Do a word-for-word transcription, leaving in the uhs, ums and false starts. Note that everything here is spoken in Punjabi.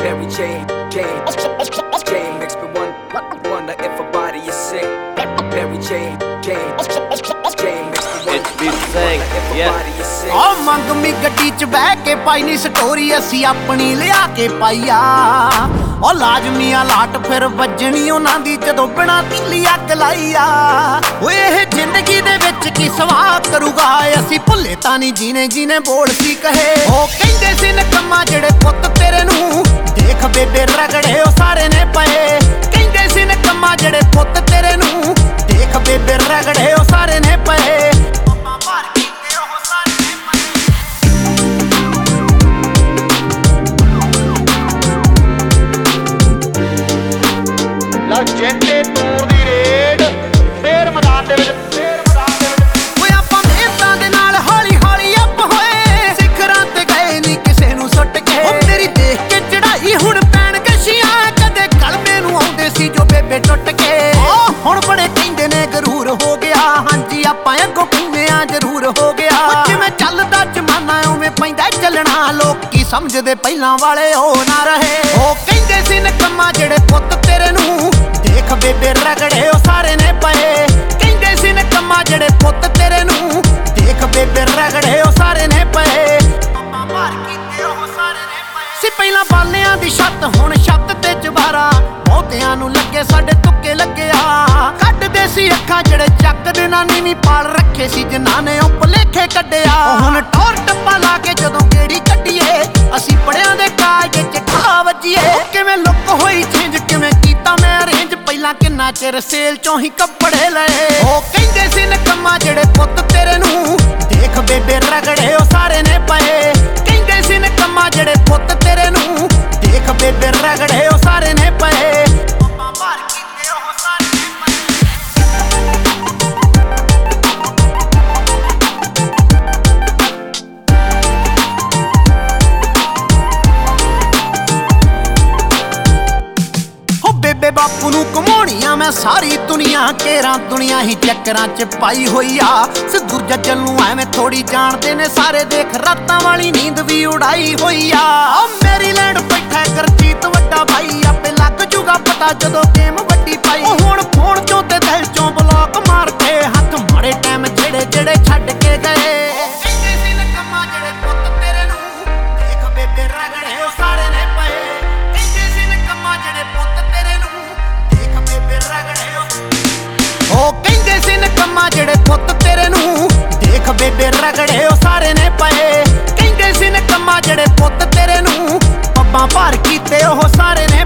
Mary Jane, Jane, Jane makes me wonder, wonder if her body is sick. Mary Jane, Jane, Jane makes me wonder, wonder if her body is sick. ਓ ਮੰਗਮੀ ਗੱਡੀ ਚ ਬਹਿ ਕੇ ਪਾਈ ਨੀ ਸਟੋਰੀ ਅਸੀਂ ਆਪਣੀ ਲਿਆ ਕੇ ਪਾਈਆ। ਓ ਲਾਜ਼ਮੀ ਆ ਲਾਟ ਫਿਰ ਵੱਜਣੀ ਉਹਨਾਂ ਦੀ ਜਦੋਂ ਬਿਨਾਂ ਤਿੱਲੀ ਅੱਗ ਲਾਈਆ। ਓਏ ਇਹ ਜ਼ਿੰਦਗੀ ਦੇ ਵਿੱਚ ਕੀ ਸਵਾਦ ਕਰੂਗਾ ਅਸੀਂ ਭੁੱਲੇ ਤਾਂ ਨਹੀਂ ਜੀਨੇ ਜੀਨੇ ਬੋਲ ਸੀ ਕਹੇ। ਉਹ ਕਹਿੰਦੇ ਸੀ ਨਕਮਾ ਜਿਹੜੇ ਪੁੱਤ ਤੇਰੇ ਨੂੰ ਦੇਖ ਬੇਬੇ ਰਗੜੇ ਉਹ ਸਾਰੇ ਨੇ ਪਏ। ਕਹਿੰਦੇ ਸੀ ਨਕਮਾ ਜਿਹੜੇ ਪੁੱਤ ਤੇਰੇ ਨੂੰ ਦੇਖ ਬੇਬੇ ਰਗੜੇ ਉਹ ਸਾਰੇ ਨੇ ਪਏ। ਜਿੰਦੇ ਤੂਰ ਦੀ ਰੇਡ ਫੇਰ ਮੈਦਾਨ ਦੇ ਵਿੱਚ ਫੇਰ ਮੈਦਾਨ ਦੇ ਵਿੱਚ ਓਏ ਆਪਾਂ ਮਿਹਨਤਾਂ ਦੇ ਨਾਲ ਹੌਲੀ ਹੌਲੀ ਅੱਪ ਹੋਏ ਸਿਖਰਾਂ ਤੇ ਗਏ ਨਹੀਂ ਕਿਸੇ ਨੂੰ ਸੁੱਟ ਕੇ। ਓ ਤੇਰੀ ਦੇਖ ਕੇ ਚੜਾਈ ਹੁਣ ਪੈਣ ਕਸ਼ੀਆਂ ਕਦੇ ਕਲਮੇ ਨੂੰ ਆਉਂਦੇ ਸੀ ਜੋ ਬੇਬੇ ਟੁੱਟ ਕੇ। ਓ ਹੁਣ ਬੜੇ ਕਹਿੰਦੇ ਨੇ ਗਰੂਰ ਹੋ ਗਿਆ ਹਾਂਜੀ ਆਪਾਂ ਅੱਗੋਂ ਕਹਿੰਦੇ ਆ ਜ਼ਰੂਰ ਹੋ ਗਿਆ। ਜਿਵੇਂ ਚੱਲਦਾ ਜ਼ਮਾਨਾ ਉਵੇਂ ਪੈਂਦਾ ਚੱਲਣਾ ਲੋਕੀ ਸਮਝਦੇ ਪਹਿਲਾਂ ਵਾਲੇ ਉਹ ਨਾ ਰਹੇ। ਉਹ ਕਹਿੰਦੇ ਸੀ ਨਕਮਾ ਜਿਹੜੇ ਪੁੱਤ ਤੇਰੇ ਨੂੰ ਦੇਖ ਬੇਬੇ ਰਗੜੇ ਉਹ ਸਾਰੇ ਨੇ ਪਏ। ਕਹਿੰਦੇ ਸੀ ਨਕਮਾ ਜਿਹੜੇ ਪੁੱਤ ਤੇਰੇ ਨੂੰ ਦੇਖ ਬੇਬੇ ਰਗੜੇ ਉਹ ਸਾਰੇ ਨੇ ਪਏ। ਭਾਰ ਕੀਤੇ ਉਹ ਸਾਰੇ ਨੇ ਪਏ ਸੀ ਪਹਿਲਾਂ ਬਾਲਿਆਂ ਦੀ ਛੱਤ ਹੁਣ ਛੱਤ ਤੇ ਚਬਾਰਾ। ਬਹੁਤਿਆਂ ਨੂੰ ਲੱਗੇ ਸਾਡੇ ਤੁੱਕੇ ਲੱਗਿਆ ਕੱਢਦੇ ਸੀ ਅੱਖਾਂ ਜਿਹੜੇ ਚੱਕਦੇ ਨਾ ਨੀਵੀਂ ਪਾਲ ਰੱਖੇ ਸੀ ਜਿਨ੍ਹਾਂ ਨੇ ਉਹ ਭੁਲੇਖੇ ਕੱਢਿਆ। ਹੁਣ ਟੋਰ ਟੱਪਾ ਲਾ ਕੇ ਜਦੋਂ ਗੇੜੀ ਕੱਢੀਏ ਅਸੀਂ ਪੜਿਆਂ ਦੇ ਕਾਜ ਚ ਠਾ ਵੱਜੀਏ। ਕਿਵੇਂ ਲੁੱਕ ਹੋਈ ਚੇਂਜ ਕਿਵੇਂ ਕੀਤਾ ਮੈਂ ਅਰੇਂਜ ਪਹਿਲਾਂ ਕਿੰਨਾ ਚਿਰ ਸੇਲ ਚੋਂ ਹੀ ਕੱਪੜੇ ਲਏ। ਉਹ ਕਹਿੰਦੇ ਸੀ ਨਕਮਾ ਜਿਹੜੇ ਪੁੱਤ ਤੇਰੇ ਨੂੰ ਦੇਖ ਬੇਬੇ ਰਗੜੇ ਉਹ ਸਾਰੇ ਨੇ ਪਏ। ਕਹਿੰਦੇ ਸੀ ਨਕਮਾ ਜਿਹੜੇ ਪੁੱਤ ਤੇਰੇ ਨੂੰ ਦੇਖ ਬੇਬੇ ਰਗੜੇ ਉਹ ਸਾਰੇ ਨੇ ਪਏ। ਭਾਰ ਕੀਤੇ ਉਹ ਸਾਰੇ ਨੇ ਬੇਬੇ ਬਾਪੂ ਨੂੰ ਘਮਾਉਣੀਆਂ ਮੈਂ ਸਾਰੀ ਦੁਨੀਆ ਕੇਰਾਂ ਦੁਨੀਆ ਹੀ ਚੱਕਰਾਂ ਚ ਪਾਈ ਹੋਈ ਆ। ਸਿੱਧੂ ਜੱਜਲ ਨੂੰ ਐਵੇਂ ਥੋੜੀ ਜਾਣਦੇ ਨੇ ਸਾਰੇ ਦੇਖ ਰਾਤਾਂ ਵਾਲੀ ਨੀਂਦ ਵੀ ਉਡਾਈ ਹੋਈ ਆ। ਓ ਮੈਰੀਲੈਂਡ ਬੈਠਾ ਗੁਰਜੀਤ ਵੱਡਾ ਭਾਈ ਆਪੇ ਲੱਗ ਜੂਗਾ ਪਤਾ ਜਦੋਂ ਗੇਮ ਵੱਡੀ ਪਾਈ। ਉਹ ਹੁਣ ਫੋਨ ਚੋਂ ਤੇ ਦਿਲ ਚੋਂ ਬਲੌਕ ਮਾਰ ਕੇ ਹੱਥ ਮਾਰੇ ਟਾਈਮ ਜਿਹੜੇ ਜਿਹੜੇ ਛੱਡ ਕੇ ਗਏ। ਕਹਿੰਦੇ ਸੀ ਨਕਮਾ ਜਿਹੜੇ ਪੁੱਤ ਤੇਰੇ ਨੂੰ ਦੇਖ ਬੇਬੇ ਰਗੜੇ ਉਹ ਸਾਰੇ ਨੇ ਪਏ। ਕਹਿੰਦੇ ਸੀ ਨਕਮਾ ਜਿਹੜੇ ਪੁੱਤ ਤੇਰੇ ਨੂੰ ਦੇਖ ਬੇਬੇ ਰਗੜੇ ਉਹ ਕਹਿੰਦੇ ਸੀ ਨਕਮਾ ਜਿਹੜੇ ਪੁੱਤ ਤੇਰੇ ਨੂੰ ਦੇਖ ਬੇਬੇ ਰਗੜੇ ਉਹ ਸਾਰੇ ਨੇ ਪਏ। ਕਹਿੰਦੇ ਸੀ ਨਕਮਾ ਜਿਹੜੇ ਪੁੱਤ ਤੇਰੇ ਨੂੰ ਪੱਬਾਂ ਭਾਰ ਕੀਤੇ ਉਹ ਸਾਰੇ ਨੇ